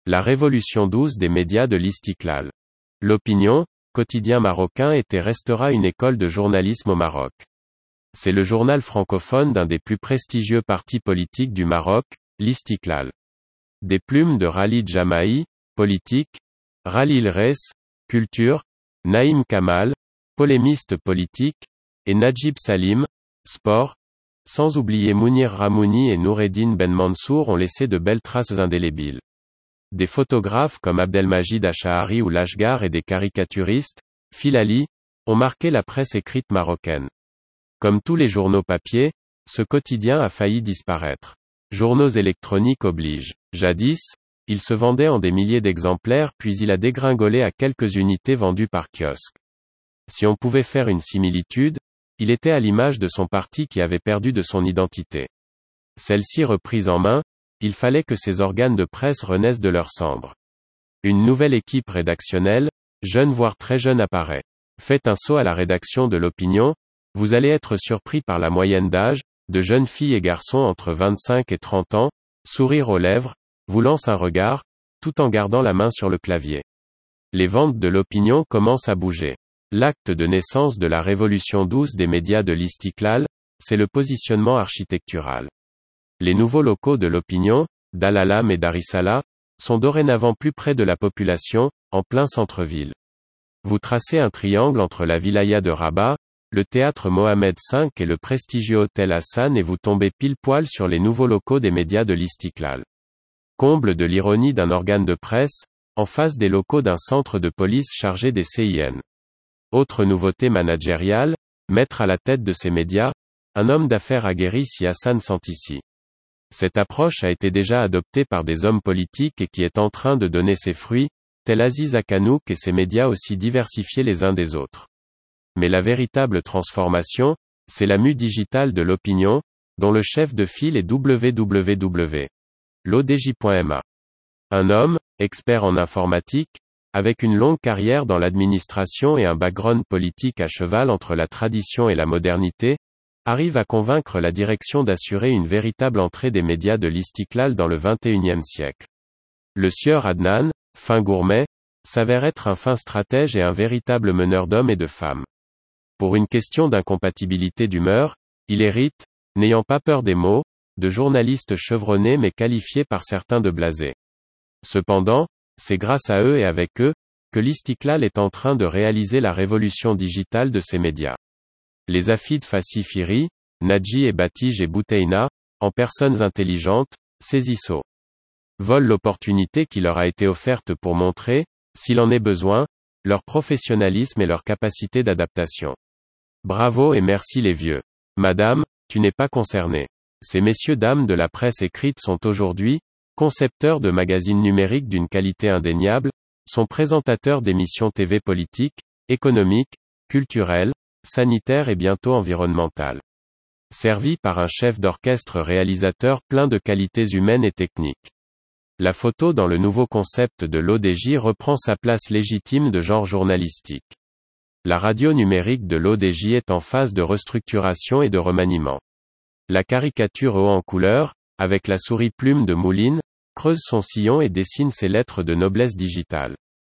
La révolution douce des médias de l'Istiqlal. L'Opinion, quotidien marocain, était et restera une école de journalisme au Maroc. C'est le journal francophone d'un des plus prestigieux partis politiques du Maroc, l'Istiqlal. Des plumes de Khalid Jamaï, politique, Khalil Reis, culture, Naïm Kamal, polémiste politique, et Najib Salim, sport, sans oublier Mounir Ramouni et Noureddin Ben Mansour ont laissé de belles traces indélébiles. Des photographes comme Abdelmajid Achahari ou Lashgar et des caricaturistes, Filali, ont marqué la presse écrite marocaine. Comme tous les journaux papier, ce quotidien a failli disparaître. Journaux électroniques oblige. Jadis, il se vendait en des milliers d'exemplaires puis il a dégringolé à quelques unités vendues par kiosque. Si on pouvait faire une similitude, il était à l'image de son parti qui avait perdu de son identité. Celle-ci reprise en main, il fallait que ces organes de presse renaissent de leurs cendres. Une nouvelle équipe rédactionnelle, jeune voire très jeune apparaît. Faites un saut à la rédaction de l'Opinion, vous allez être surpris par la moyenne d'âge, de jeunes filles et garçons entre 25 et 30 ans, sourire aux lèvres, vous lancent un regard, tout en gardant la main sur le clavier. Les ventes de l'Opinion commencent à bouger. L'acte de naissance de la révolution douce des médias de l'Istiqlal, c'est le positionnement architectural. Les nouveaux locaux de l'Opinion, d'Al-Alam et d'Arisala, sont dorénavant plus près de la population, en plein centre-ville. Vous tracez un triangle entre la wilaya de Rabat, le théâtre Mohamed V et le prestigieux hôtel Hassan et vous tombez pile poil sur les nouveaux locaux des médias de l'Istiqlal. Comble de l'ironie d'un organe de presse, en face des locaux d'un centre de police chargé des CIN. Autre nouveauté managériale, mettre à la tête de ces médias, un homme d'affaires aguerri si Hassan Santissi. Cette approche a été déjà adoptée par des hommes politiques et qui est en train de donner ses fruits, tel Aziz Akanouk et ses médias aussi diversifiés les uns des autres. Mais la véritable transformation, c'est la mue digitale de l'Opinion, dont le chef de file est www.lodj.ma. Un homme, expert en informatique, avec une longue carrière dans l'administration et un background politique à cheval entre la tradition et la modernité, arrive à convaincre la direction d'assurer une véritable entrée des médias de l'Istiqlal dans le XXIe siècle. Le sieur Adnan, fin gourmet, s'avère être un fin stratège et un véritable meneur d'hommes et de femmes. Pour une question d'incompatibilité d'humeur, il hérite, n'ayant pas peur des mots, de journalistes chevronnés mais qualifiés par certains de blasés. Cependant, c'est grâce à eux et avec eux, que l'Istiqlal est en train de réaliser la révolution digitale de ces médias. Les Afid Fassi Firi, Nadji et Batij et Bouteina, en personnes intelligentes, saisissent volent l'opportunité qui leur a été offerte pour montrer, s'il en est besoin, leur professionnalisme et leur capacité d'adaptation. Bravo et merci les vieux. Madame, tu n'es pas concernée. Ces messieurs dames de la presse écrite sont aujourd'hui, concepteurs de magazines numériques d'une qualité indéniable, sont présentateurs d'émissions TV politiques, économiques, culturelles, sanitaires et bientôt environnementales. Servis par un chef d'orchestre réalisateur plein de qualités humaines et techniques. La photo dans le nouveau concept de l'ODJ reprend sa place légitime de genre journalistique. La radio numérique de l'ODJ est en phase de restructuration et de remaniement. La caricature haut en couleur, avec la souris plume de Mouline, creuse son sillon et dessine ses lettres de noblesse digitale.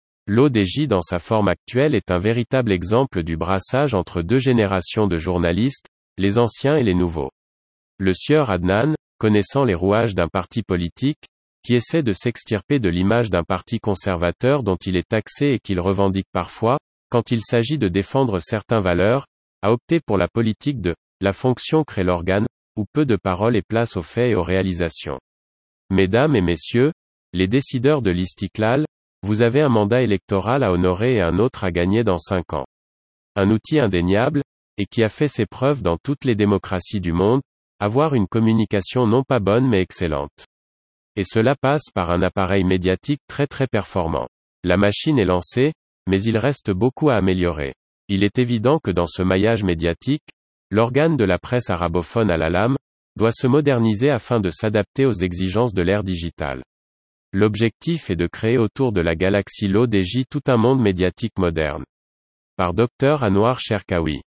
L'ODJ dans sa forme actuelle est un véritable exemple du brassage entre deux générations de journalistes, les anciens et les nouveaux. Le sieur Adnan, connaissant les rouages d'un parti politique, qui essaie de s'extirper de l'image d'un parti conservateur dont il est taxé et qu'il revendique parfois, quand il s'agit de défendre certaines valeurs, a opté pour la politique de « la fonction crée l'organe », où peu de paroles et place aux faits et aux réalisations. Mesdames et messieurs, les décideurs de l'Istiqlal, vous avez un mandat électoral à honorer et un autre à gagner dans 5 ans. Un outil indéniable, et qui a fait ses preuves dans toutes les démocraties du monde, avoir une communication non pas bonne mais excellente. Et cela passe par un appareil médiatique très performant. La machine est lancée, mais il reste beaucoup à améliorer. Il est évident que dans ce maillage médiatique, l'organe de la presse arabophone Al-Alam doit se moderniser afin de s'adapter aux exigences de l'ère digitale. L'objectif est de créer autour de la galaxie l'ODJ tout un monde médiatique moderne. Par Dr Anouar Cherkaoui.